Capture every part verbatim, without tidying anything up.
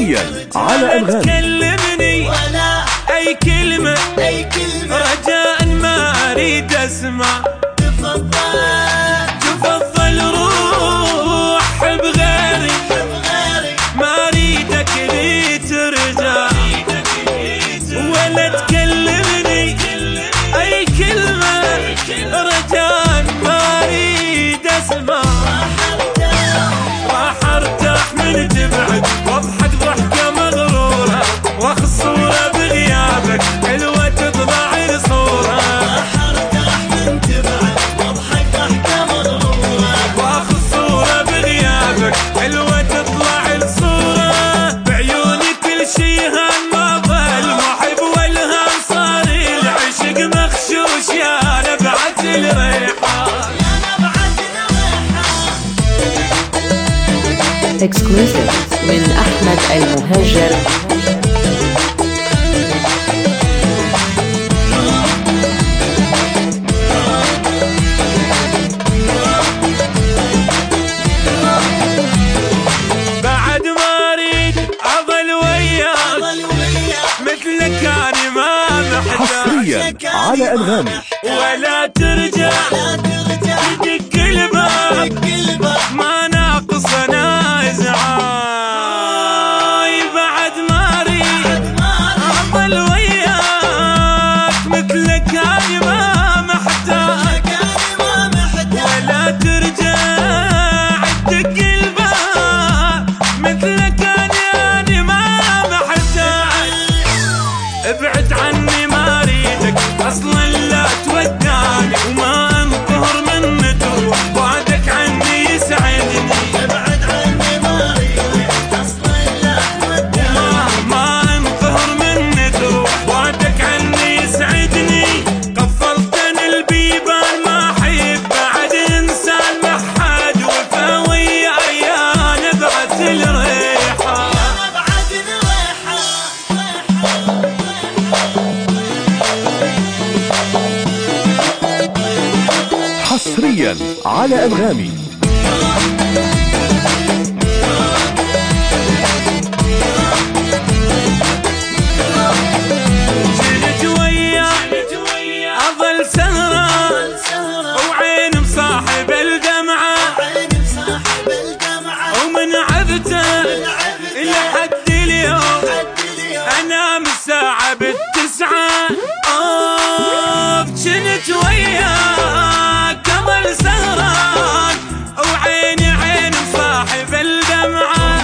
حصريا على أنغامي. تكلمني ولا أي كلمة أي كلمة رجاء ما أريد أسمع. تفضل تفضل روح بغيري ما أريدك لي ترجع ولا تكلمني أي كلمة رجاء ما أريد أسمع. راح أرتاح من تبعد واضحك ضحكة مغرورة واخذ صورة بغيابك حلوة تطلع الصورة. راح أرتاح من تبعد واضحك ضحكة مغرورة واخذ صورة بغيابك حلوة تطلع الصورة. بعيوني كل شي هان ما ظل محب والهام صار العشق مخشوش يا نبعة الريحان. Exclusive من أحمد المهاجر. بعد ما أريد أظل وياك مثلك أنا ما محتاج. حصريا على أنغامي. ولا ترجع تدق الباب ما ناقص أنا إزعاج. بعد ما أريد أظل وياك مثلك أنا ما محتاج. ولا ترجع تدق الباب مثلك أنا أنا ما محتاج. ابعد عني ما أريدك أصلا لا تودعني وما انقهر من تروح بعدك عني يسعدني. ابعد عني ما أريدك أصلا لا تودعني وما انقهر من تروح بعدك عني يسعدني. قفلتني البيبان ما أحب بعد إنسان محد وفا وياي يا نبعة الريحان. حصريا على أنغامي. جيت وياك أظل سهران وعين مصاحب الدمعة ومن عذته لحد اليوم أنام الساعة بالتسعة. أوه جيت وياك أظل سهران وعيني عين مصاحب الدمعة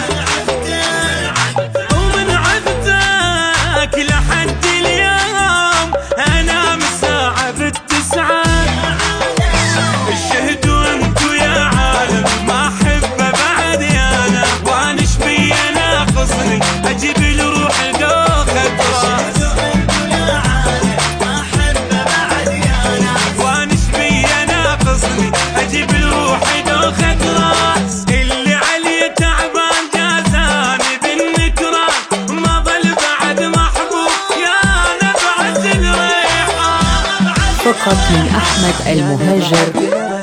ومن عذتك لحد اليوم أنام الساعة بالتسعة. الشهد وانتو يا عالم ما أحبه بعد أنا وانش بي ناقصني أجيب لروحي دوخة راس. وانش بي ناقصني أجيب لروحي دوخة راس. اللي علي تعبان جازاني بالنكران ما ظل بعد محبوب يا نبعة الريحان. فقط من أحمد المهاجر.